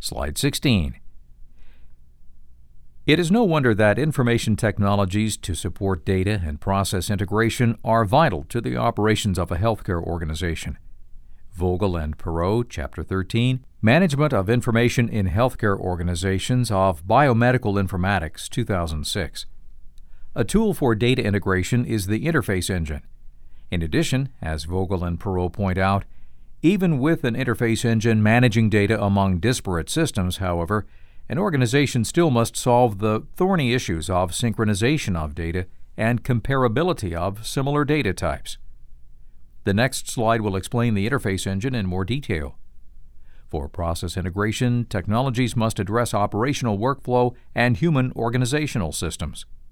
Slide 16. It is no wonder that information technologies to support data and process integration are vital to the operations of a healthcare organization. Vogel and Perot, Chapter 13, Management of Information in Healthcare Organizations of Biomedical Informatics, 2006. A tool for data integration is the interface engine. In addition, as Vogel and Perot point out, even with an interface engine managing data among disparate systems, however, an organization still must solve the thorny issues of synchronization of data and comparability of similar data types. The next slide will explain the interface engine in more detail. For process integration, technologies must address operational workflow and human organizational systems.